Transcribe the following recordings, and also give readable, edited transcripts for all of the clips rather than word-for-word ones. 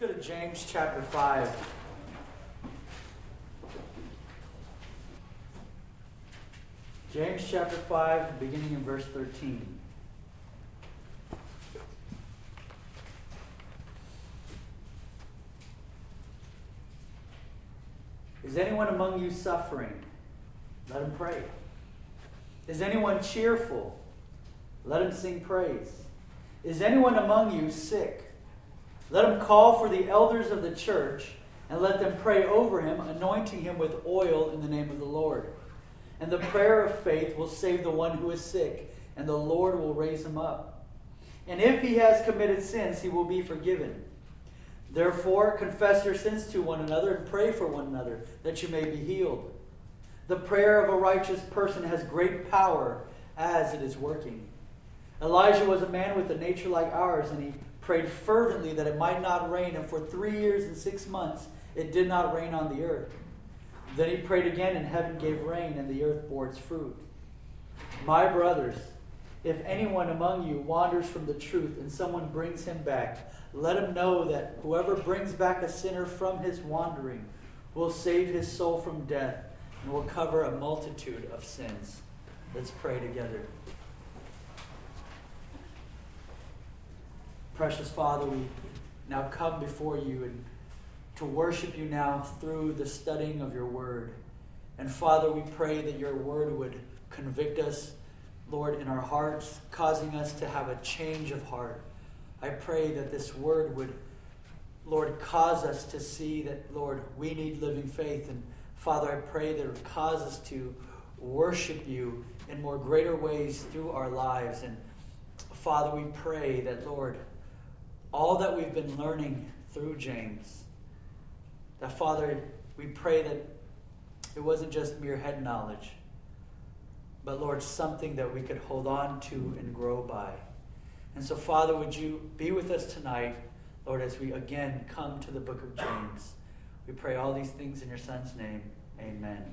Go to James chapter 5. James chapter 5, beginning in verse 13. Is anyone among you suffering? Let him pray. Is anyone cheerful? Let him sing praise. Is anyone among you sick? Let him call for the elders of the church, and let them pray over him, anointing him with oil in the name of the Lord. And the prayer of faith will save the one who is sick, and the Lord will raise him up. And if he has committed sins, he will be forgiven. Therefore, confess your sins to one another and pray for one another, that you may be healed. The prayer of a righteous person has great power as it is working. Elijah was a man with a nature like ours, and he prayed fervently that it might not rain, and for 3 years and 6 months it did not rain on the earth. Then he prayed again, and heaven gave rain, and the earth bore its fruit. My brothers, if anyone among you wanders from the truth and someone brings him back, let him know that whoever brings back a sinner from his wandering will save his soul from death and will cover a multitude of sins. Let's pray together. Precious Father, we now come before you and to worship you now through the studying of your word. And Father, we pray that your word would convict us, Lord, in our hearts, causing us to have a change of heart. I pray that this word would, Lord, cause us to see that, Lord, we need living faith. And Father, I pray that it would cause us to worship you in more greater ways through our lives. And Father, we pray that, Lord, all that we've been learning through James, that, Father, we pray that it wasn't just mere head knowledge, but, Lord, something that we could hold on to and grow by. And so, Father, would you be with us tonight, Lord, as we again come to the book of James. We pray all these things in your Son's name. Amen.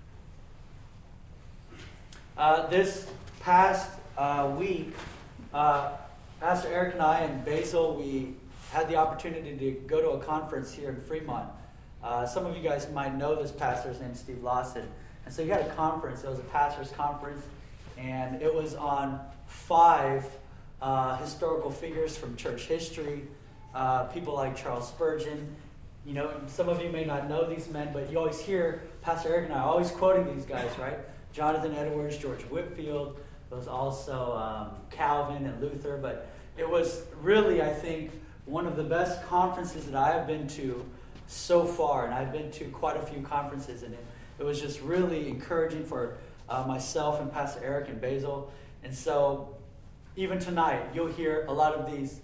This past week, Pastor Eric and I and Basil, we had the opportunity to go to a conference here in Fremont. Some of you guys might know this pastor. His name is Steve Lawson. And so he had a conference. It was a pastor's conference, and it was on 5 historical figures from church history, people like Charles Spurgeon. You know, some of you may not know these men, but you always hear Pastor Eric and I always quoting these guys, right? Jonathan Edwards, George Whitefield. There was also Calvin and Luther. But it was really, I think, one of the best conferences that I have been to so far. And I've been to quite a few conferences, and it was just really encouraging for myself and Pastor Eric and Basil. And so even tonight, you'll hear a lot of these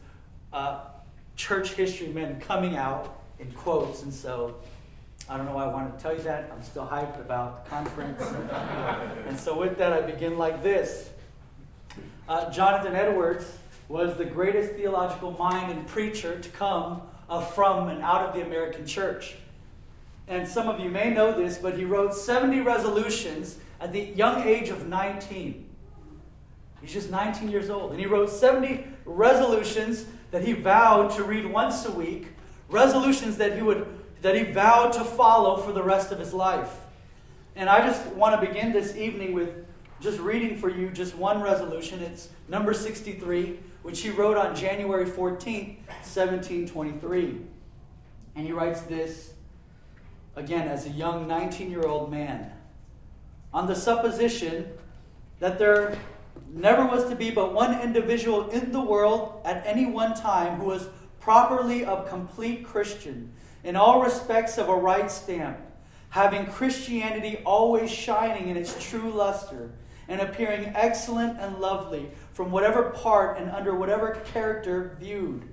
church history men coming out in quotes. And so I don't know why I wanted to tell you that. I'm still hyped about the conference. And so with that, I begin like this. Jonathan Edwards was the greatest theological mind and preacher to come from and out of the American church. And some of you may know this, but he wrote 70 resolutions at the young age of 19. He's just 19 years old. And he wrote 70 resolutions that he vowed to read once a week, resolutions that he vowed to follow for the rest of his life. And I just want to begin this evening with just reading for you just one resolution. It's number 63, which he wrote on January 14th, 1723. And he writes this, again, as a young 19-year-old man. On the supposition that there never was to be but one individual in the world at any one time who was properly a complete Christian, in all respects of a right stamp, having Christianity always shining in its true luster, and appearing excellent and lovely from whatever part and under whatever character viewed.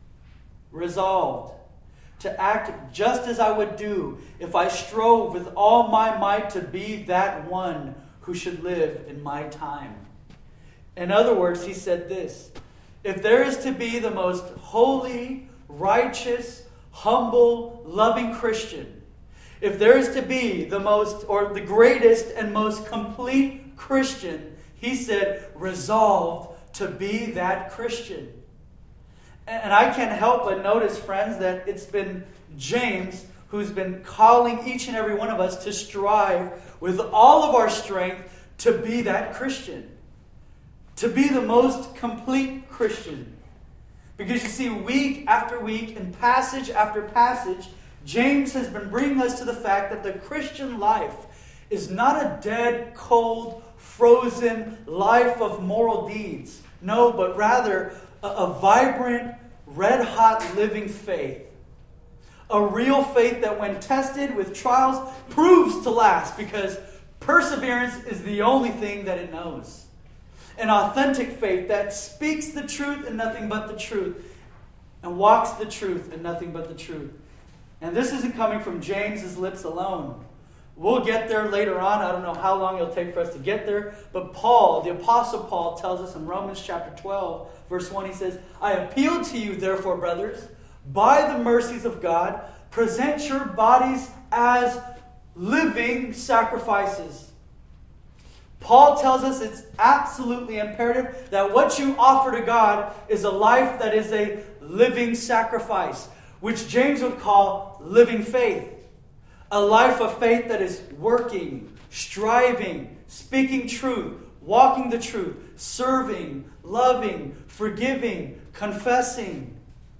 Resolved to act just as I would do if I strove with all my might to be that one who should live in my time. In other words, he said this: if there is to be the most holy, righteous, humble, loving Christian, if there is to be the most or the greatest and most complete Christian, he said, resolved to be that Christian. And I can't help but notice, friends, that it's been James who's been calling each and every one of us to strive with all of our strength to be that Christian. To be the most complete Christian. Because you see, week after week and passage after passage, James has been bringing us to the fact that the Christian life is not a dead, cold, frozen life of moral deeds. No, but rather a vibrant, red-hot living faith. A real faith that when tested with trials proves to last, because perseverance is the only thing that it knows. An authentic faith that speaks the truth and nothing but the truth, and walks the truth and nothing but the truth. And this isn't coming from James's lips alone. We'll get there later on. I don't know how long it'll take for us to get there. But Paul, the Apostle Paul, tells us in Romans chapter 12, verse 1, he says, I appeal to you, therefore, brothers, by the mercies of God, present your bodies as living sacrifices. Paul tells us it's absolutely imperative that what you offer to God is a life that is a living sacrifice, which James would call living faith. A life of faith that is working, striving, speaking truth, walking the truth, serving, loving, forgiving, confessing.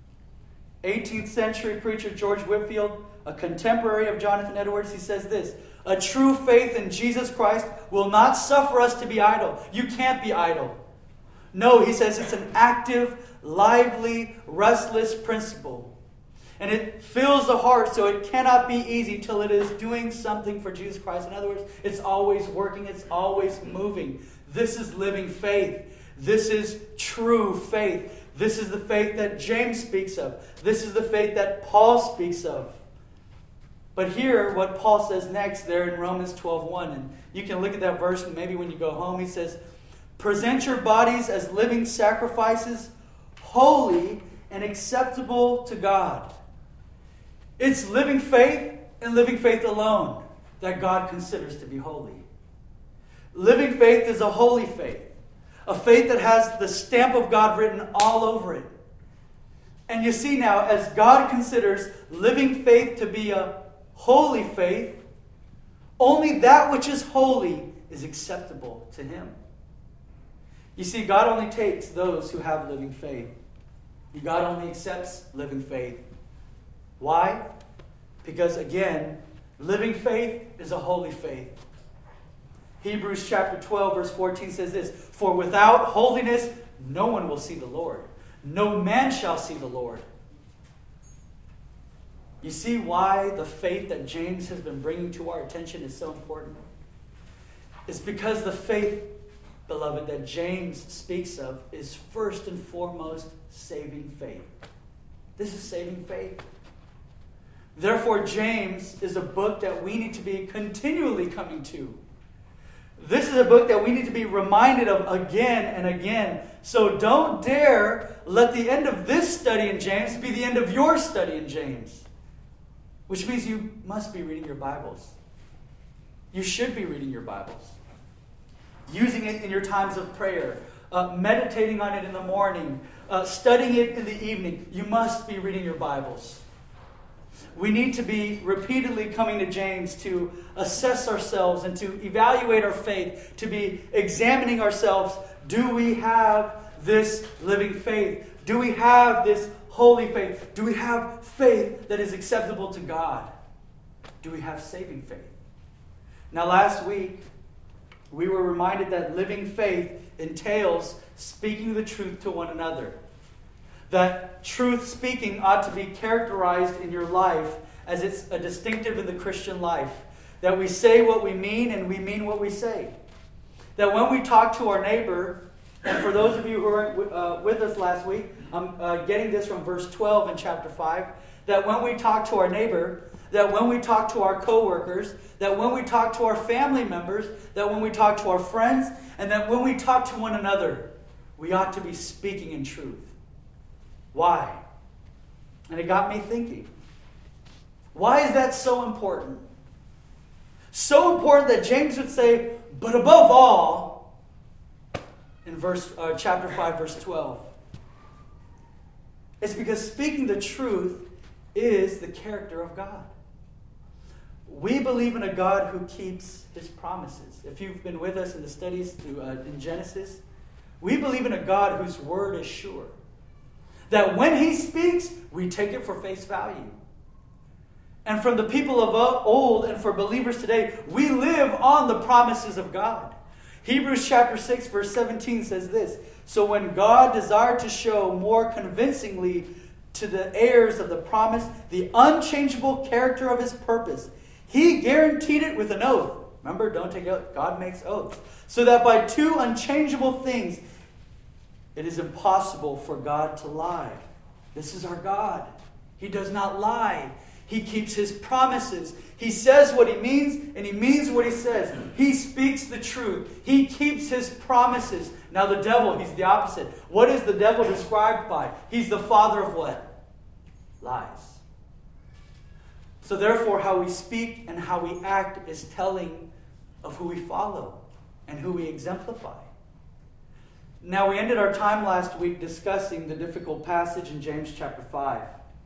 18th century preacher George Whitefield, a contemporary of Jonathan Edwards, he says this: a true faith in Jesus Christ will not suffer us to be idle. You can't be idle. No, he says it's an active, lively, restless principle. And it fills the heart, so it cannot be easy till it is doing something for Jesus Christ. In other words, it's always working, it's always moving. This is living faith. This is true faith. This is the faith that James speaks of. This is the faith that Paul speaks of. But here, what Paul says next there in Romans 12:1, and you can look at that verse maybe when you go home. He says, present your bodies as living sacrifices, holy and acceptable to God. It's living faith and living faith alone that God considers to be holy. Living faith is a holy faith. A faith that has the stamp of God written all over it. And you see now, as God considers living faith to be a holy faith, only that which is holy is acceptable to Him. You see, God only takes those who have living faith. God only accepts living faith. Why? Because again, living faith is a holy faith. Hebrews chapter 12 verse 14 says this: for without holiness no one will see the Lord. No man shall see the Lord. You see why the faith that James has been bringing to our attention is so important? It's because the faith, beloved, that James speaks of is first and foremost saving faith. This is saving faith. Therefore, James is a book that we need to be continually coming to. This is a book that we need to be reminded of again and again. So don't dare let the end of this study in James be the end of your study in James. Which means you must be reading your Bibles. You should be reading your Bibles. Using it in your times of prayer. Meditating on it in the morning. Studying it in the evening. You must be reading your Bibles. We need to be repeatedly coming to James to assess ourselves and to evaluate our faith, to be examining ourselves. Do we have this living faith? Do we have this holy faith? Do we have faith that is acceptable to God? Do we have saving faith? Now, last week, we were reminded that living faith entails speaking the truth to one another. That truth speaking ought to be characterized in your life as it's a distinctive in the Christian life. That we say what we mean and we mean what we say. That when we talk to our neighbor, and for those of you who were with us last week, I'm getting this from verse 12 in chapter 5, that when we talk to our neighbor, that when we talk to our co-workers, that when we talk to our family members, that when we talk to our friends, and that when we talk to one another, we ought to be speaking in truth. Why? And it got me thinking. Why is that so important? So important that James would say, but above all, in chapter 5, verse 12, It's because speaking the truth is the character of God. We believe in a God who keeps his promises. If you've been with us in the studies in Genesis, we believe in a God whose word is sure. That when he speaks, we take it for face value. And from the people of old and for believers today, we live on the promises of God. Hebrews chapter 6 verse 17 says this, "So when God desired to show more convincingly to the heirs of the promise the unchangeable character of his purpose, he guaranteed it with an oath." Remember, don't take oath. God makes oaths. "So that by two unchangeable things, it is impossible for God to lie." This is our God. He does not lie. He keeps his promises. He says what he means, and he means what he says. He speaks the truth. He keeps his promises. Now the devil, he's the opposite. What is the devil described by? He's the father of what? Lies. So therefore, how we speak and how we act is telling of who we follow and who we exemplify. Now, we ended our time last week discussing the difficult passage in James chapter 5.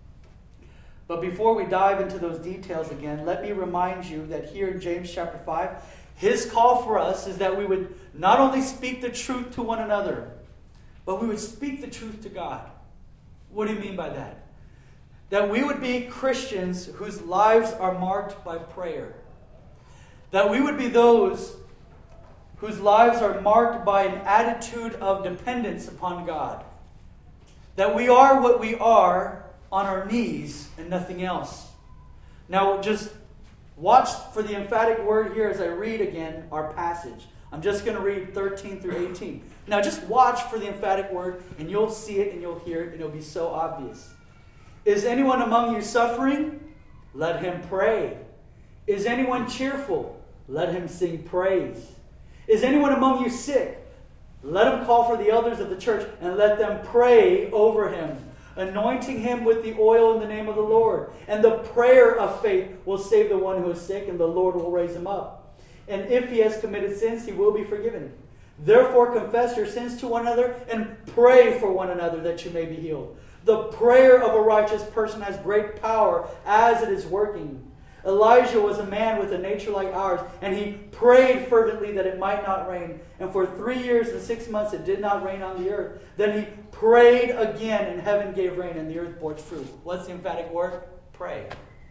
But before we dive into those details again, let me remind you that here in James chapter 5, his call for us is that we would not only speak the truth to one another, but we would speak the truth to God. What do you mean by that? That we would be Christians whose lives are marked by prayer. That we would be those whose lives are marked by an attitude of dependence upon God. That we are what we are on our knees and nothing else. Now just watch for the emphatic word here as I read again our passage. I'm just going to read 13 through 18. Now just watch for the emphatic word and you'll see it and you'll hear it and it'll be so obvious. "Is anyone among you suffering? Let him pray. Is anyone cheerful? Let him sing praise. Is anyone among you sick? Let him call for the elders of the church and let them pray over him, anointing him with the oil in the name of the Lord. And the prayer of faith will save the one who is sick, and the Lord will raise him up. And if he has committed sins, he will be forgiven. Therefore confess your sins to one another and pray for one another that you may be healed. The prayer of a righteous person has great power as it is working. Elijah was a man with a nature like ours, and he prayed fervently that it might not rain. And for 3 years and 6 months it did not rain on the earth. Then he prayed again, and heaven gave rain, and the earth bore its fruit." What's the emphatic word? Pray.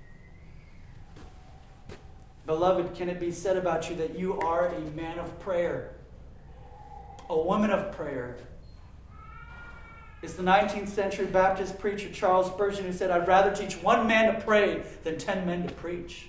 Beloved, can it be said about you that you are a man of prayer? A woman of prayer? It's the 19th century Baptist preacher Charles Spurgeon who said, "I'd rather teach one man to pray than 10 men to preach."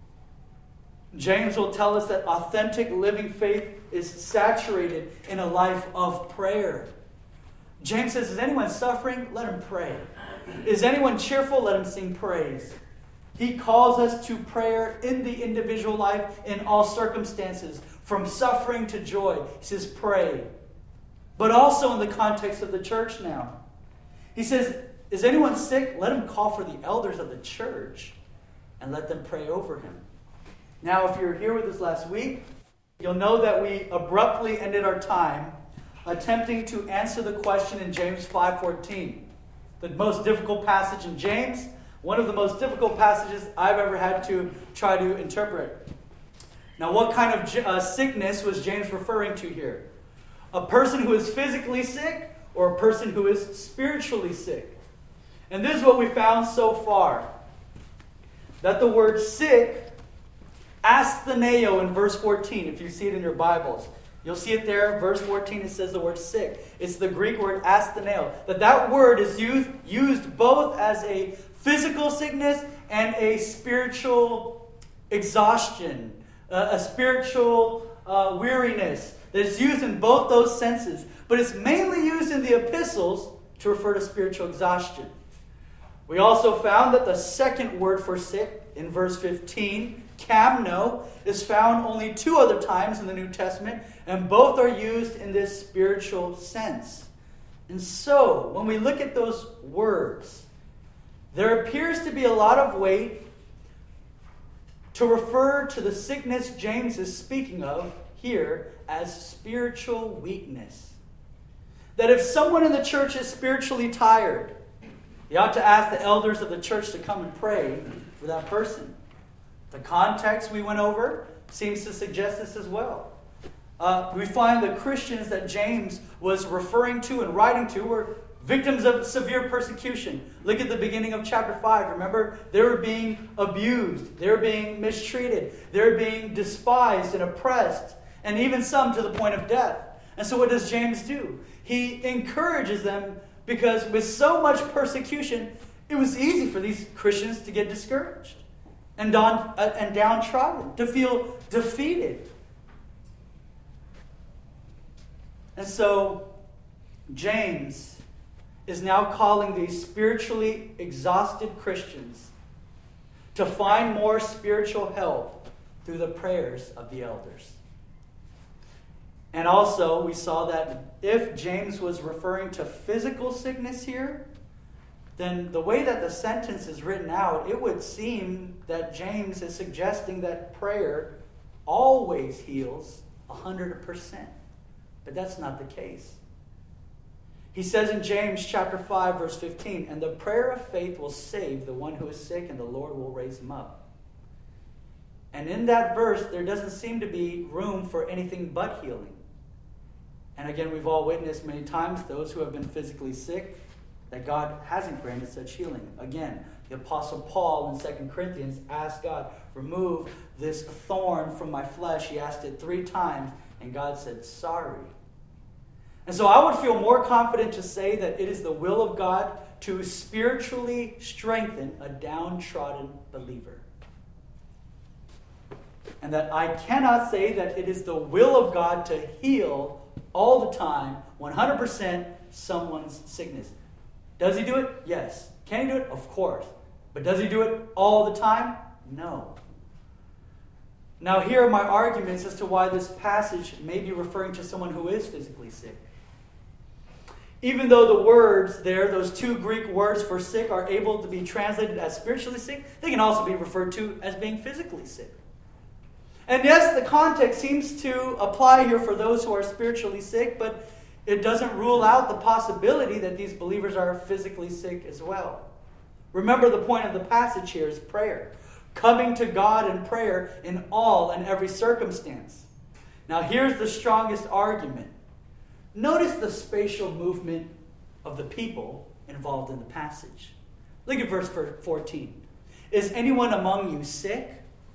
James will tell us that authentic living faith is saturated in a life of prayer. James says, "Is anyone suffering? Let him pray. Is anyone cheerful? Let him sing praise." He calls us to prayer in the individual life in all circumstances, from suffering to joy. He says, pray. But also in the context of the church now. He says, "Is anyone sick? Let him call for the elders of the church and let them pray over him." Now, if you're here with us last week, you'll know that we abruptly ended our time attempting to answer the question in James 5:14. The most difficult passage in James, one of the most difficult passages I've ever had to try to interpret. Now, what kind of sickness was James referring to here? A person who is physically sick or a person who is spiritually sick? And this is what we found so far. That the word sick, astheneo in verse 14, if you see it in your Bibles. You'll see it there, verse 14, it says the word sick. It's the Greek word astheneo. That word is used both as a physical sickness and a spiritual exhaustion, a spiritual weariness. It's used in both those senses, but it's mainly used in the epistles to refer to spiritual exhaustion. We also found that the second word for sick in verse 15, kamno, is found only 2 other times in the New Testament, and both are used in this spiritual sense. And so, when we look at those words, there appears to be a lot of weight to refer to the sickness James is speaking of here as spiritual weakness. That if someone in the church is spiritually tired, He ought to ask the elders of the church to come and pray for that person. The context we went over seems to suggest this as well. We find the Christians that James was referring to and writing to were victims of severe persecution. Look at the beginning of chapter 5. Remember, they were being abused. They were being mistreated. They were being despised and oppressed, and even some to the point of death. And so what does James do? He encourages them because with so much persecution, it was easy for these Christians to get discouraged and downtrodden, to feel defeated. And so James is now calling these spiritually exhausted Christians to find more spiritual help through the prayers of the elders. And also, we saw that if James was referring to physical sickness here, then the way that the sentence is written out, it would seem that James is suggesting that prayer always heals 100%. But that's not the case. He says in James chapter 5, verse 15, "And the prayer of faith will save the one who is sick, and the Lord will raise him up." And in that verse, there doesn't seem to be room for anything but healing. And again, we've all witnessed many times those who have been physically sick, that God hasn't granted such healing. Again, the Apostle Paul in 2 Corinthians asked God, "Remove this thorn from my flesh." He asked it 3 times, and God said, "Sorry." And so I would feel more confident to say that it is the will of God to spiritually strengthen a downtrodden believer. And that I cannot say that it is the will of God to heal all the time, 100%, someone's sickness. Does he do it? Yes. Can he do it? Of course. But does he do it all the time? No. Now here are my arguments as to why this passage may be referring to someone who is physically sick. Even though the words there, those 2 Greek words for sick, are able to be translated as spiritually sick, they can also be referred to as being physically sick. And yes, the context seems to apply here for those who are spiritually sick, but it doesn't rule out the possibility that these believers are physically sick as well. Remember, the point of the passage here is prayer. Coming to God in prayer in all and every circumstance. Now here's the strongest argument. Notice the spatial movement of the people involved in the passage. Look at verse 14. "Is anyone among you sick?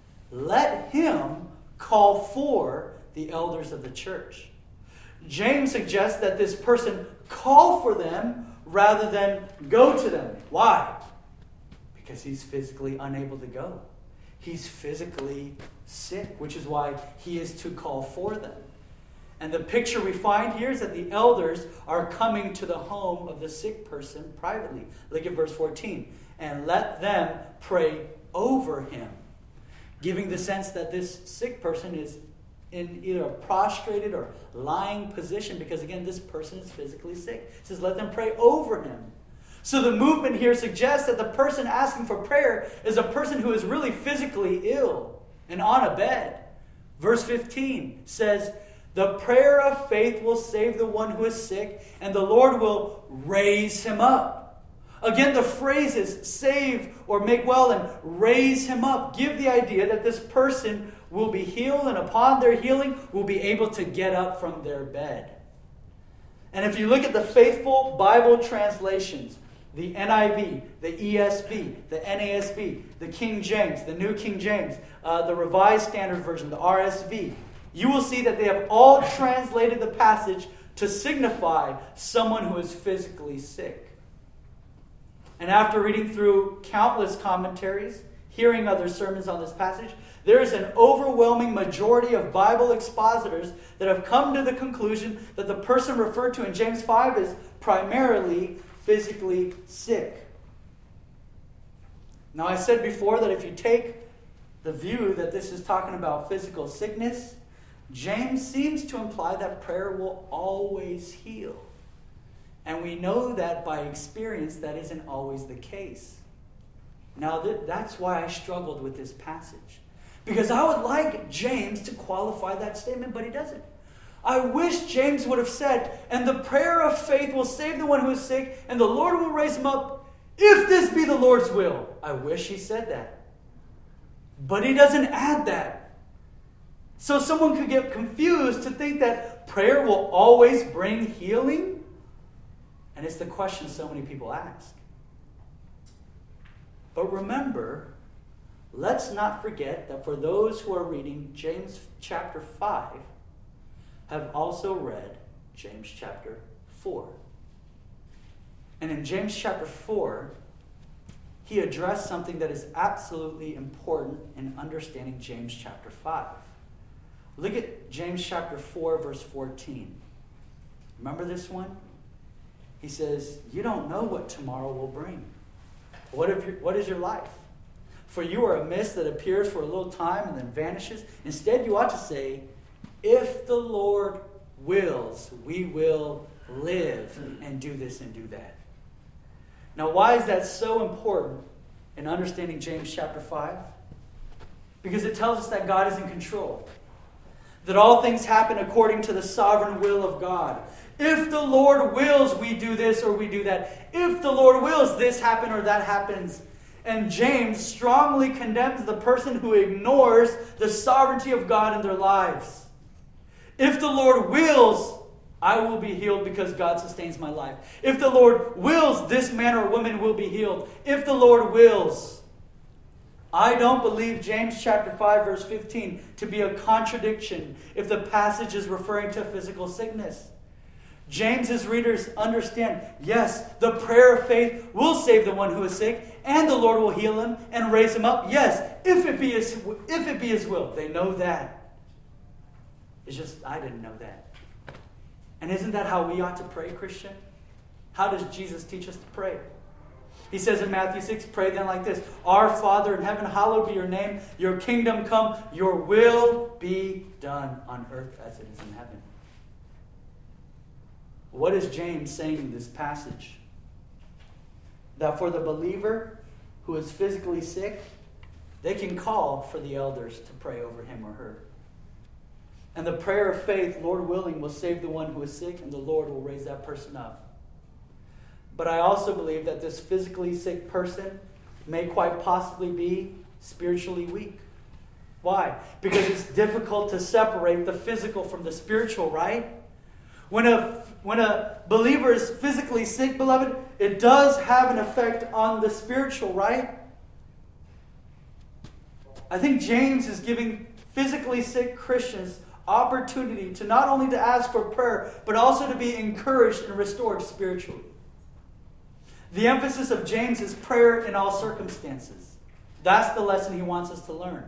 Let him call for the elders of the church." James suggests that this person call for them rather than go to them. Why? Because he's physically unable to go. He's physically sick, which is why he is to call for them. And the picture we find here is that the elders are coming to the home of the sick person privately. Look at verse 14. "And let them pray over him," giving the sense that this sick person is in either a prostrated or lying position, because again, this person is physically sick. It says, let them pray over him. So the movement here suggests that the person asking for prayer is a person who is really physically ill and on a bed. Verse 15 says, "The prayer of faith will save the one who is sick, and the Lord will raise him up." Again, the phrases save or make well and raise him up give the idea that this person will be healed, and upon their healing will be able to get up from their bed. And if you look at the faithful Bible translations, the NIV, the ESV, the NASB, the King James, the New King James, the Revised Standard Version, the RSV, you will see that they have all translated the passage to signify someone who is physically sick. And after reading through countless commentaries, hearing other sermons on this passage, there is an overwhelming majority of Bible expositors that have come to the conclusion that the person referred to in James 5 is primarily physically sick. Now, I said before that if you take the view that this is talking about physical sickness, James seems to imply that prayer will always heal. And we know that by experience that isn't always the case. Now, that's why I struggled with this passage. Because I would like James to qualify that statement, but he doesn't. I wish James would have said, "And the prayer of faith will save the one who is sick, and the Lord will raise him up." If this be the Lord's will. I wish he said that. But he doesn't add that. So someone could get confused to think that prayer will always bring healing. And it's the question so many people ask. But remember, let's not forget that for those who are reading James chapter 5, have also read James chapter 4. And in James chapter 4, he addressed something that is absolutely important in understanding James chapter 5. Look at James chapter 4, verse 14. Remember this one? He says, you don't know what tomorrow will bring. What is your life? For you are a mist that appears for a little time and then vanishes. Instead, you ought to say, if the Lord wills, we will live and do this and do that. Now, why is that so important in understanding James chapter 5? Because it tells us that God is in control. That all things happen according to the sovereign will of God. If the Lord wills, we do this or we do that. If the Lord wills, this happen or that happens. And James strongly condemns the person who ignores the sovereignty of God in their lives. If the Lord wills, I will be healed because God sustains my life. If the Lord wills, this man or woman will be healed. If the Lord wills. I don't believe James chapter 5 verse 15 to be a contradiction if the passage is referring to physical sickness. James's readers understand, yes, the prayer of faith will save the one who is sick, and the Lord will heal him and raise him up. Yes, if it be his will. They know that. It's just, I didn't know that. And isn't that how we ought to pray, Christian? How does Jesus teach us to pray? He says in Matthew 6, pray then like this. Our Father in heaven, hallowed be your name. Your kingdom come. Your will be done on earth as it is in heaven. What is James saying in this passage? That for the believer who is physically sick, they can call for the elders to pray over him or her. And the prayer of faith, Lord willing, will save the one who is sick, and the Lord will raise that person up. But I also believe that this physically sick person may quite possibly be spiritually weak. Why? Because it's difficult to separate the physical from the spiritual, right? When a believer is physically sick, beloved, it does have an effect on the spiritual, right? I think James is giving physically sick Christians opportunity to not only to ask for prayer, but also to be encouraged and restored spiritually. The emphasis of James is prayer in all circumstances. That's the lesson he wants us to learn.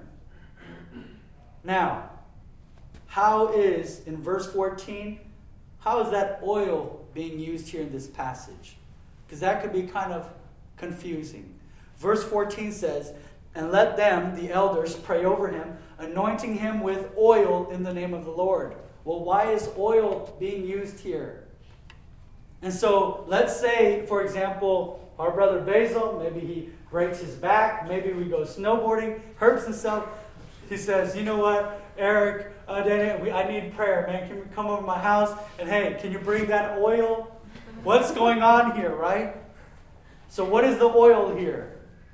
Now, how is, in verse 14, how is that oil being used here in this passage? Because that could be kind of confusing. Verse 14 says, and let them, the elders, pray over him, anointing him with oil in the name of the Lord. Well, why is oil being used here? And so, let's say, for example, our brother Basil, maybe he breaks his back, maybe we go snowboarding, hurts himself. He says, you know what, Eric, Danny, I need prayer, man. Can you come over to my house? And hey, can you bring that oil? What's going on here, right? So what is the oil here?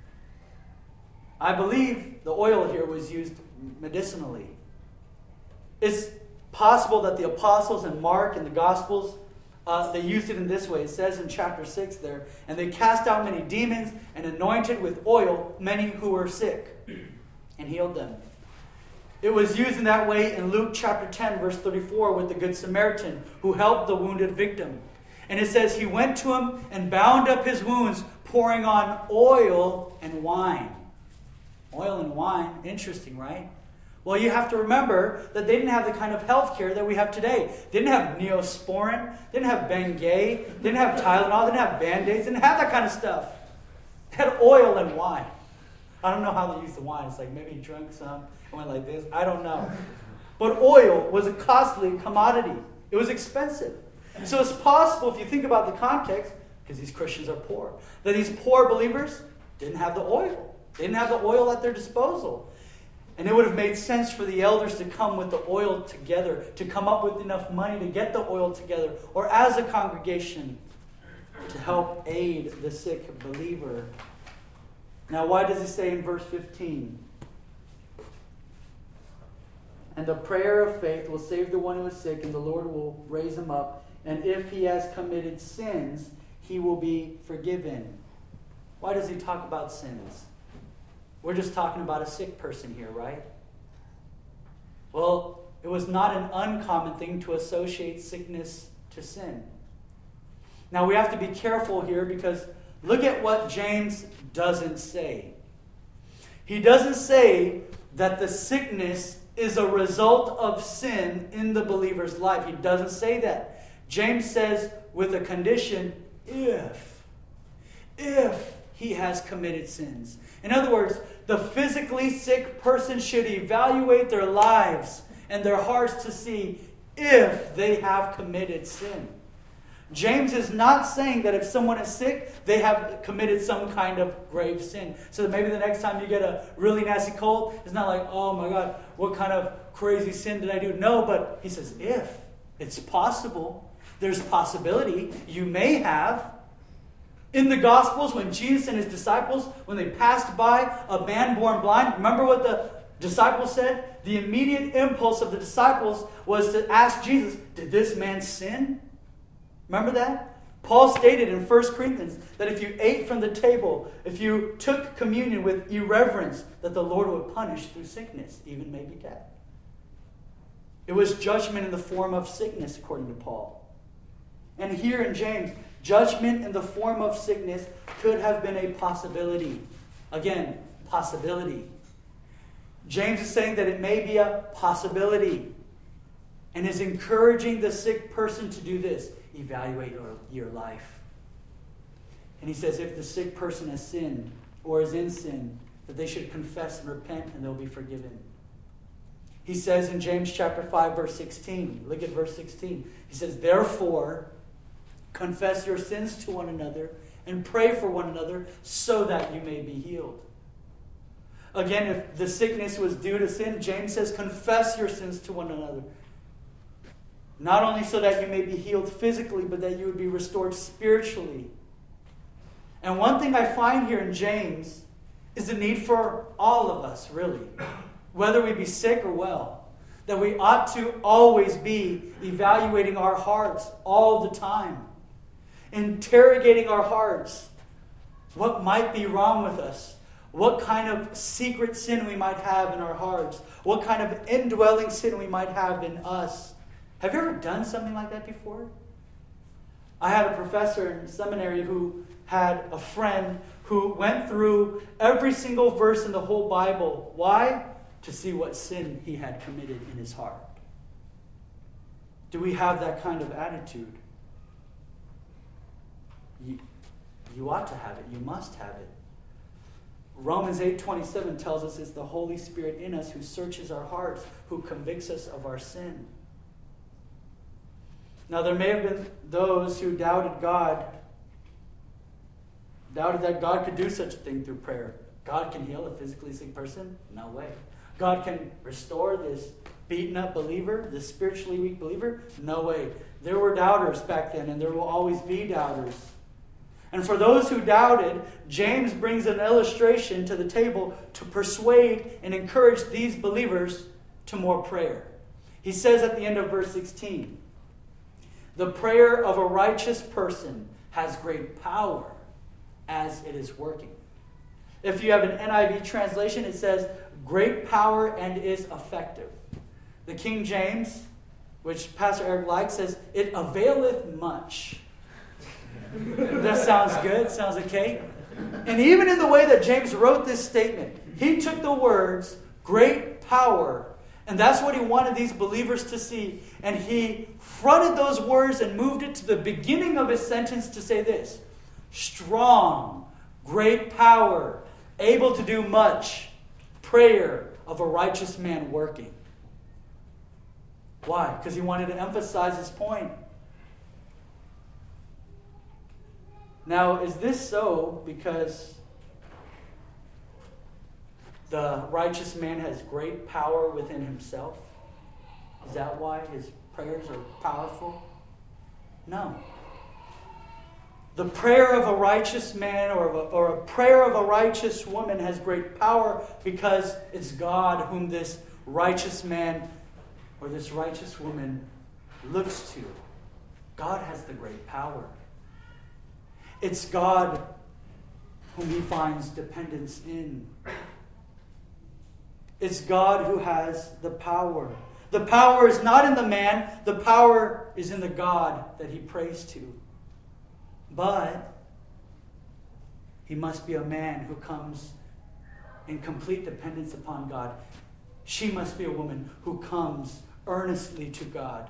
I believe the oil here was used medicinally. It's possible that the apostles and Mark and the Gospels, they used it in this way. It says in chapter 6 there, and they cast out many demons and anointed with oil many who were sick and healed them. It was used in that way in Luke chapter 10, verse 34, with the Good Samaritan who helped the wounded victim. And it says, he went to him and bound up his wounds, pouring on oil and wine. Oil and wine, interesting, right? Well, you have to remember that they didn't have the kind of health care that we have today. They didn't have Neosporin, they didn't have Bengay, they didn't have Tylenol, they didn't have Band-Aids, they didn't have that kind of stuff. They had oil and wine. I don't know how they used the wine. It's like maybe he drank some and went like this. I don't know. But oil was a costly commodity. It was expensive. So it's possible, if you think about the context, because these Christians are poor, that these poor believers didn't have the oil. They didn't have the oil at their disposal. And it would have made sense for the elders to come with the oil together, to come up with enough money to get the oil together, or as a congregation, to help aid the sick believer. Now, why does he say in verse 15? And the prayer of faith will save the one who is sick, and the Lord will raise him up. And if he has committed sins, he will be forgiven. Why does he talk about sins? We're just talking about a sick person here, right? Well, it was not an uncommon thing to associate sickness to sin. Now, we have to be careful here because look at what James doesn't say. He doesn't say that the sickness is a result of sin in the believer's life. He doesn't say that. James says with a condition, if he has committed sins. In other words, the physically sick person should evaluate their lives and their hearts to see if they have committed sin. James is not saying that if someone is sick, they have committed some kind of grave sin. So that maybe the next time you get a really nasty cold, it's not like, oh my God, what kind of crazy sin did I do? No, but he says, if. It's possible. There's possibility. You may have. In the Gospels, when Jesus and his disciples, when they passed by a man born blind, remember what the disciples said? The immediate impulse of the disciples was to ask Jesus, did this man sin? Remember that? Paul stated in 1 Corinthians that if you ate from the table, if you took communion with irreverence, that the Lord would punish through sickness, even maybe death. It was judgment in the form of sickness, according to Paul. And here in James, judgment in the form of sickness could have been a possibility. Again, possibility. James is saying that it may be a possibility and is encouraging the sick person to do this. Evaluate your life. And he says if the sick person has sinned or is in sin, that they should confess and repent and they'll be forgiven. He says in James chapter 5, verse 16, look at verse 16. He says, therefore, confess your sins to one another and pray for one another so that you may be healed. Again, if the sickness was due to sin, James says, confess your sins to one another. Not only so that you may be healed physically, but that you would be restored spiritually. And one thing I find here in James is the need for all of us, really, whether we be sick or well, that we ought to always be evaluating our hearts all the time, interrogating our hearts. What might be wrong with us? What kind of secret sin we might have in our hearts? What kind of indwelling sin we might have in us? Have you ever done something like that before? I had a professor in seminary who had a friend who went through every single verse in the whole Bible. Why? To see what sin he had committed in his heart. Do we have that kind of attitude? You ought to have it. You must have it. Romans 8:27 tells us it's the Holy Spirit in us who searches our hearts, who convicts us of our sin. Now, there may have been those who doubted God, doubted that God could do such a thing through prayer. God can heal a physically sick person? No way. God can restore this beaten up believer, this spiritually weak believer? No way. There were doubters back then, and there will always be doubters. And for those who doubted, James brings an illustration to the table to persuade and encourage these believers to more prayer. He says at the end of verse 16, the prayer of a righteous person has great power as it is working. If you have an NIV translation, it says great power and is effective. The King James, which Pastor Eric likes, says it availeth much. That sounds good. Sounds okay. And even in the way that James wrote this statement, he took the words great power, and that's what he wanted these believers to see. And he fronted those words and moved it to the beginning of his sentence to say this: strong, great power, able to do much, prayer of a righteous man working. Why? Because he wanted to emphasize his point. Now, is this so because the righteous man has great power within himself? Is that why his prayers are powerful? No. The prayer of a righteous man or a prayer of a righteous woman has great power because it's God whom this righteous man or this righteous woman looks to. God has the great power. It's God whom he finds dependence in. It's God who has the power. The power is not in the man. The power is in the God that he prays to. But he must be a man who comes in complete dependence upon God. She must be a woman who comes earnestly to God.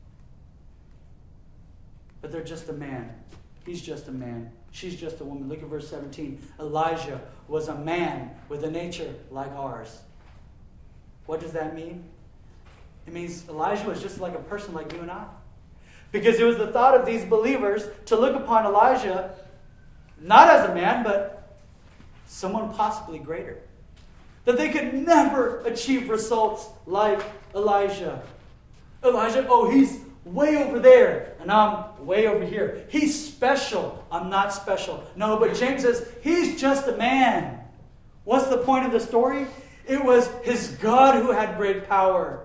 But they're just a man. He's just a man. She's just a woman. Look at verse 17. Elijah was a man with a nature like ours. What does that mean? It means Elijah was just like a person like you and I. Because it was the thought of these believers to look upon Elijah not as a man, but someone possibly greater. That they could never achieve results like Elijah. Elijah, oh, he's way over there, and I'm way over here. He's special. I'm not special. No, but James says, he's just a man. What's the point of the story? It was his God who had great power.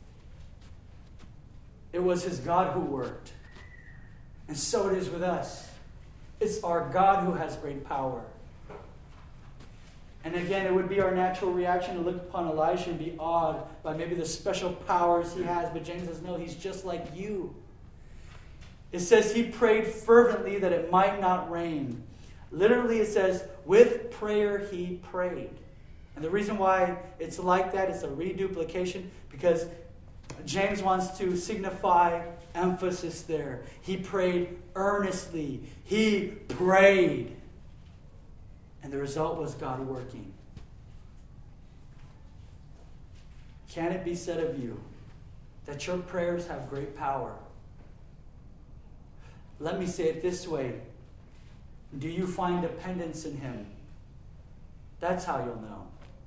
It was his God who worked. And so it is with us. It's our God who has great power. And again, it would be our natural reaction to look upon Elijah and be awed by maybe the special powers he has. But James says, no, he's just like you. It says he prayed fervently that it might not rain. Literally, it says, with prayer he prayed. And the reason why it's like that, it's a reduplication, because James wants to signify emphasis there. He prayed earnestly. He prayed. And the result was God working. Can it be said of you that your prayers have great power? Let me say it this way. Do you find dependence in him? That's how you'll know.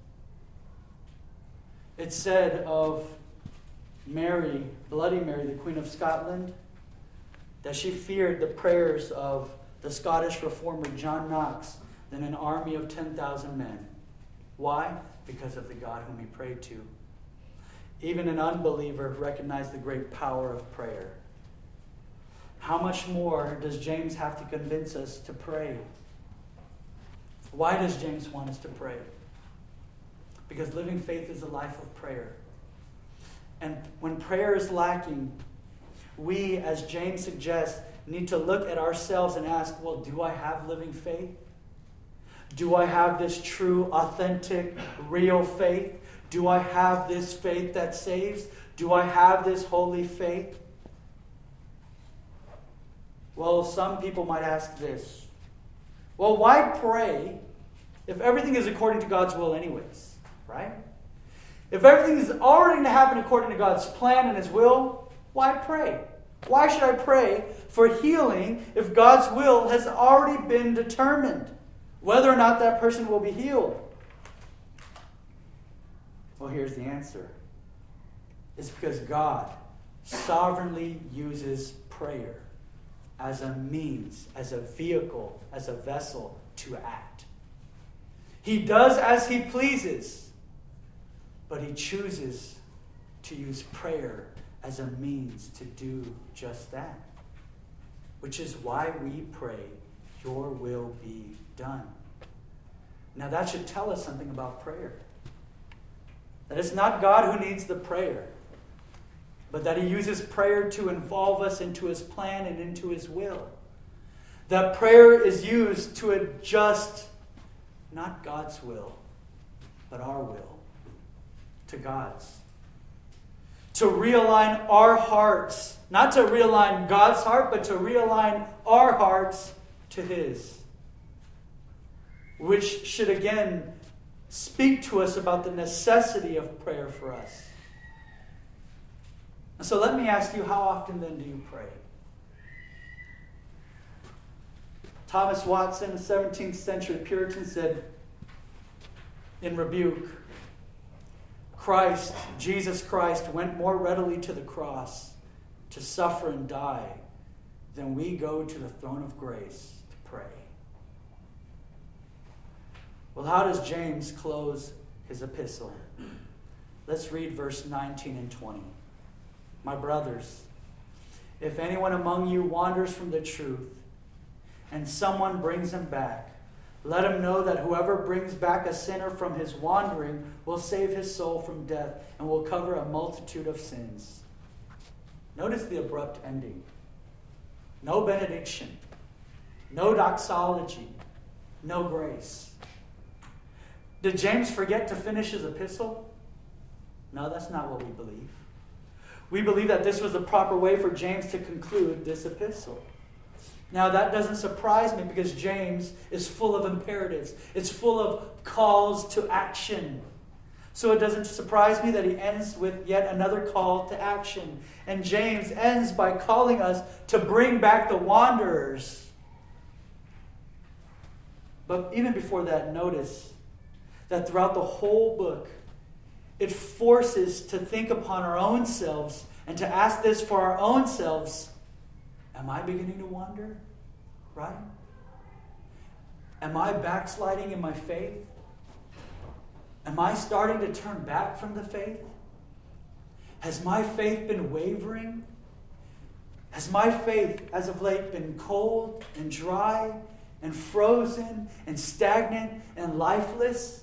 It's said of Mary, Bloody Mary, the Queen of Scotland, that she feared the prayers of the Scottish reformer John Knox than an army of 10,000 men. Why? Because of the God whom he prayed to. Even an unbeliever recognized the great power of prayer. How much more does James have to convince us to pray? Why does James want us to pray? Because living faith is a life of prayer. And when prayer is lacking, we, as James suggests, need to look at ourselves and ask, well, do I have living faith? Do I have this true, authentic, real faith? Do I have this faith that saves? Do I have this holy faith? Well, some people might ask this. Well, why pray if everything is according to God's will anyways? Right? If everything is already going to happen according to God's plan and his will, why pray? Why should I pray for healing if God's will has already been determined? Whether or not that person will be healed. Well, here's the answer. It's because God sovereignly uses prayer as a means, as a vehicle, as a vessel to act. He does as he pleases, but he chooses to use prayer as a means to do just that. Which is why we pray, your will be done. Now that should tell us something about prayer. That it's not God who needs the prayer, but that he uses prayer to involve us into his plan and into his will. That prayer is used to adjust not God's will, but our will to God's. To realign our hearts, not to realign God's heart, but to realign our hearts to his. Which should again speak to us about the necessity of prayer for us. And so let me ask you, how often then do you pray? Thomas Watson, a 17th century Puritan, said in rebuke, Jesus Christ, went more readily to the cross to suffer and die than we go to the throne of grace pray. Well, how does James close his epistle? Let's read verse 19 and 20. My brothers, if anyone among you wanders from the truth, and someone brings him back, let him know that whoever brings back a sinner from his wandering will save his soul from death and will cover a multitude of sins. Notice the abrupt ending. No benediction, no doxology, no grace. Did James forget to finish his epistle? No, that's not what we believe. We believe that this was the proper way for James to conclude this epistle. Now, that doesn't surprise me because James is full of imperatives. It's full of calls to action. So it doesn't surprise me that he ends with yet another call to action. And James ends by calling us to bring back the wanderers. But even before that, notice that throughout the whole book, it forces to think upon our own selves and to ask this for our own selves. Am I beginning to wander? Right? Am I backsliding in my faith? Am I starting to turn back from the faith? Has my faith been wavering? Has my faith as of late been cold and dry and frozen and stagnant and lifeless?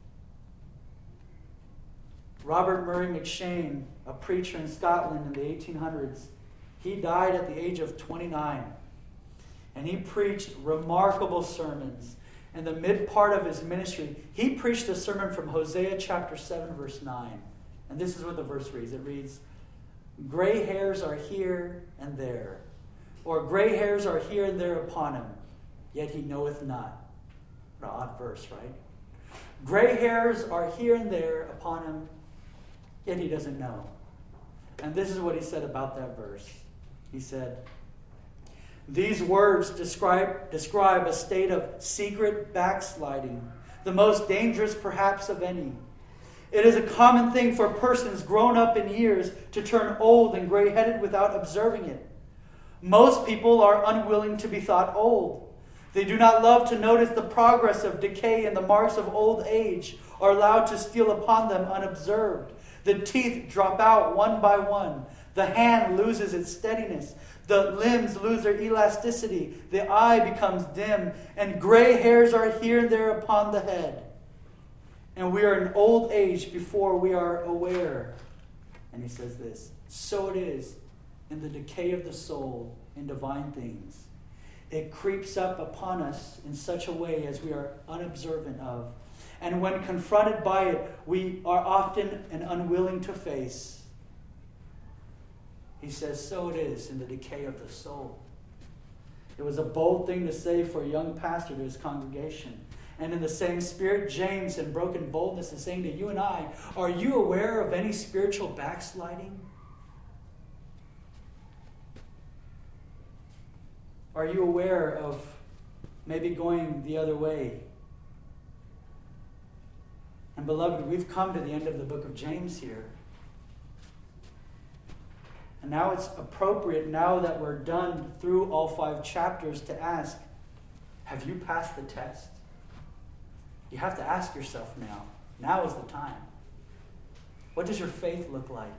Robert Murray McCheyne, a preacher in Scotland in the 1800s, he died at the age of 29. And he preached remarkable sermons. In the mid part of his ministry, he preached a sermon from Hosea chapter 7, verse 9. And this is what the verse reads. It reads, "Gray hairs are here and there, or gray hairs are here and there upon him, yet he knoweth not." What an odd verse, right? Gray hairs are here and there upon him, yet he doesn't know. And this is what he said about that verse. He said, "These words describe a state of secret backsliding, the most dangerous perhaps of any. It is a common thing for persons grown up in years to turn old and gray-headed without observing it. Most people are unwilling to be thought old. They do not love to notice the progress of decay, and the marks of old age are allowed to steal upon them unobserved. The teeth drop out one by one. The hand loses its steadiness. The limbs lose their elasticity. The eye becomes dim. And gray hairs are here and there upon the head. And we are in old age before we are aware." And he says this, "So it is in the decay of the soul in divine things. It creeps up upon us in such a way as we are unobservant of. And when confronted by it, we are often and unwilling to face." He says, so it is in the decay of the soul. It was a bold thing to say for a young pastor to his congregation. And in the same spirit, James, in broken boldness, is saying to you and I, are you aware of any spiritual backsliding? Are you aware of maybe going the other way? And beloved, we've come to the end of the book of James here. And now it's appropriate, now that we're done through all 5 chapters, to ask, have you passed the test? You have to ask yourself now. Now is the time. What does your faith look like?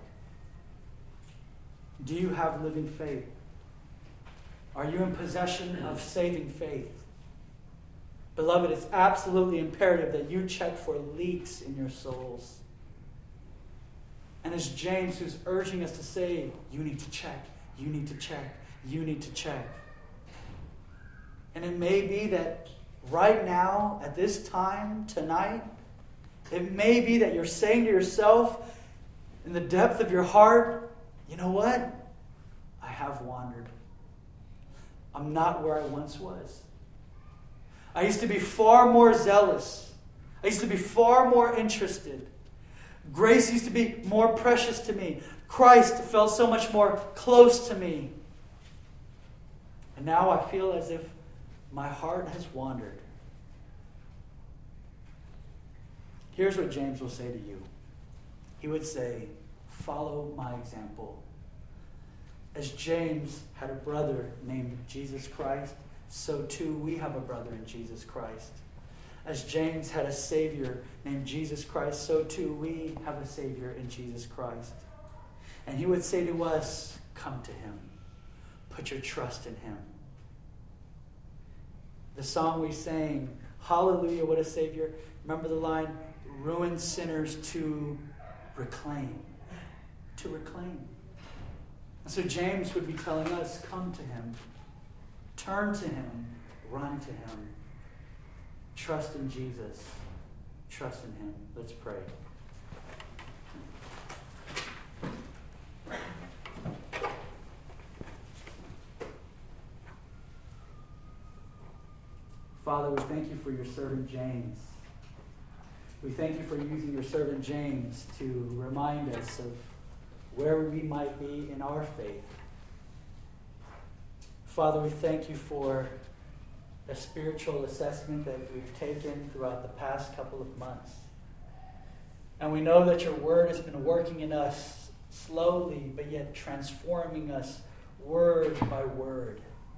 Do you have living faith? Are you in possession of saving faith? Beloved, it's absolutely imperative that you check for leaks in your souls. And it's James who's urging us to say, you need to check, you need to check, you need to check. And it may be that right now, at this time, tonight, it may be that you're saying to yourself, in the depth of your heart, you know what? I have wandered. I'm not where I once was. I used to be far more zealous. I used to be far more interested. Grace used to be more precious to me. Christ felt so much more close to me. And now I feel as if my heart has wandered. Here's what James will say to you. He would say, follow my example. As James had a brother named Jesus Christ, so too we have a brother in Jesus Christ. As James had a Savior named Jesus Christ, so too we have a Savior in Jesus Christ. And he would say to us, come to him. Put your trust in him. The song we sang, hallelujah, what a Savior. Remember the line, ruined sinners to reclaim. To reclaim. And so James would be telling us, come to him. Turn to him. Run to him. Trust in Jesus. Trust in him. Let's pray. Father, we thank you for your servant James. We thank you for using your servant James to remind us of where we might be in our faith. Father, we thank you for a spiritual assessment that we've taken throughout the past couple of months. And we know that your word has been working in us slowly, but yet transforming us word by word.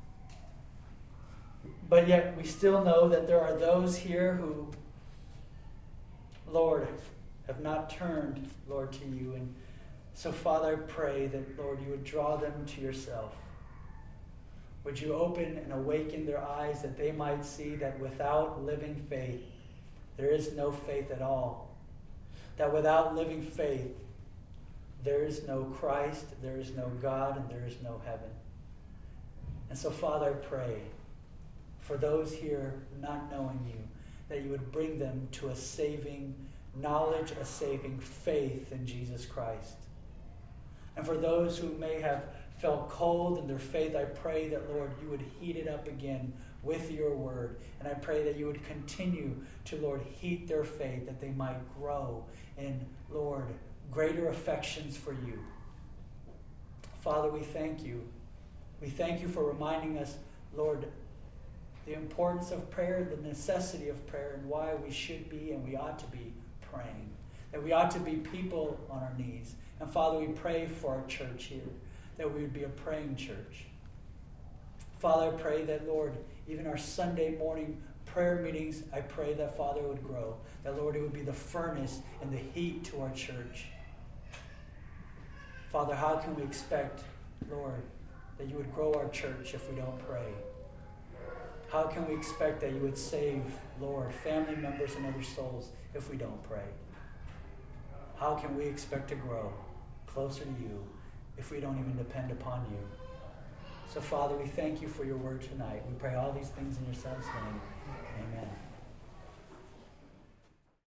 But yet we still know that there are those here who, Lord, have not turned, Lord, to you. And so, Father, I pray that, Lord, you would draw them to yourself. Would you open and awaken their eyes that they might see that without living faith, there is no faith at all. That without living faith, there is no Christ, there is no God, and there is no heaven. And so, Father, I pray for those here not knowing you, that you would bring them to a saving knowledge, a saving faith in Jesus Christ. And for those who may have felt cold in their faith, I pray that, Lord, you would heat it up again with your word. And I pray that you would continue to, Lord, heat their faith, that they might grow in, Lord, greater affections for you. Father, we thank you. We thank you for reminding us, Lord, the importance of prayer, the necessity of prayer, and why we should be and we ought to be praying. That we ought to be people on our knees. And Father, we pray for our church here, that we would be a praying church. Father, I pray that, Lord, even our Sunday morning prayer meetings, I pray that, Father, would grow. That, Lord, it would be the furnace and the heat to our church. Father, how can we expect, Lord, that you would grow our church if we don't pray? How can we expect that you would save, Lord, family members and other souls if we don't pray? How can we expect to grow closer to you if we don't even depend upon you? So, Father, we thank you for your word tonight. We pray all these things in your Son's name. Amen.